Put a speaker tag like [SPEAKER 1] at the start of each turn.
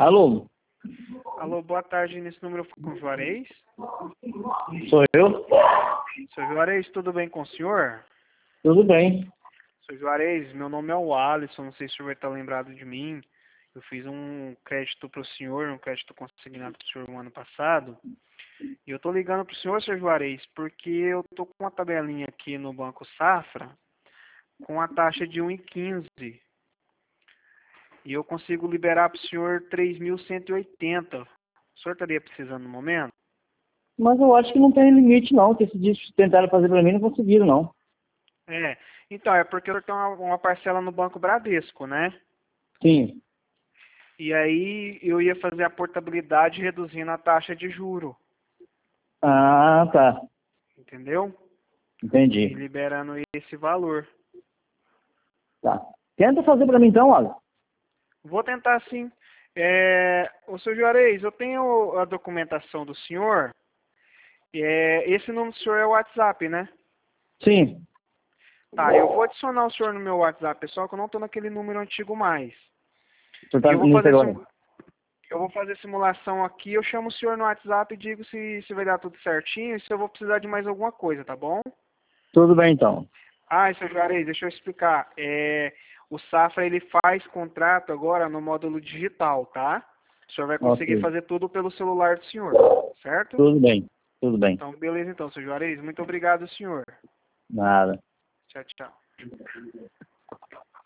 [SPEAKER 1] Alô,
[SPEAKER 2] Alô, boa tarde. Nesse número com o Juarez.
[SPEAKER 1] sou eu?
[SPEAKER 2] Seu Juarez, tudo bem com o senhor?
[SPEAKER 1] Tudo bem.
[SPEAKER 2] Seu Juarez, meu nome é o Alisson, não sei se o senhor vai estar lembrado de mim. Eu fiz um crédito para o senhor, um crédito consignado para o senhor no ano passado. E eu estou ligando para o senhor, seu Juarez, porque eu estou com uma tabelinha aqui no Banco Safra com a taxa de 1,15. E eu consigo liberar para o senhor 3.180. O senhor estaria precisando no momento?
[SPEAKER 1] Mas eu acho que não tem limite não, que esses dias que tentaram fazer para mim não conseguiram não.
[SPEAKER 2] Então, é porque eu tenho uma parcela no Banco Bradesco, né?
[SPEAKER 1] Sim.
[SPEAKER 2] E aí eu ia fazer a portabilidade reduzindo a taxa de juro,
[SPEAKER 1] Ah, tá.
[SPEAKER 2] entendeu? E
[SPEAKER 1] Entendi.
[SPEAKER 2] liberando esse valor.
[SPEAKER 1] Tá. Tenta fazer para mim então, Alisson.
[SPEAKER 2] Vou tentar sim. Ô, seu Juarez, eu tenho a documentação do senhor. Esse número do senhor é o WhatsApp, né?
[SPEAKER 1] Sim.
[SPEAKER 2] Tá, eu vou adicionar o senhor no meu WhatsApp, pessoal, que eu não estou naquele número antigo mais.
[SPEAKER 1] O senhor
[SPEAKER 2] E
[SPEAKER 1] tá nisso agora.
[SPEAKER 2] eu vou fazer simulação aqui, eu chamo o senhor no WhatsApp e digo se vai dar tudo certinho e se eu vou precisar de mais alguma coisa, tá bom?
[SPEAKER 1] Tudo bem então.
[SPEAKER 2] Ah, seu Juarez, deixa eu explicar. O Safra, ele faz contrato agora no módulo digital, tá? O senhor vai conseguir
[SPEAKER 1] Ok.
[SPEAKER 2] fazer tudo pelo celular do senhor, certo?
[SPEAKER 1] Tudo bem. Tudo bem.
[SPEAKER 2] Então, beleza então, seu Juarez. Muito obrigado, senhor.
[SPEAKER 1] Nada.
[SPEAKER 2] Tchau, tchau.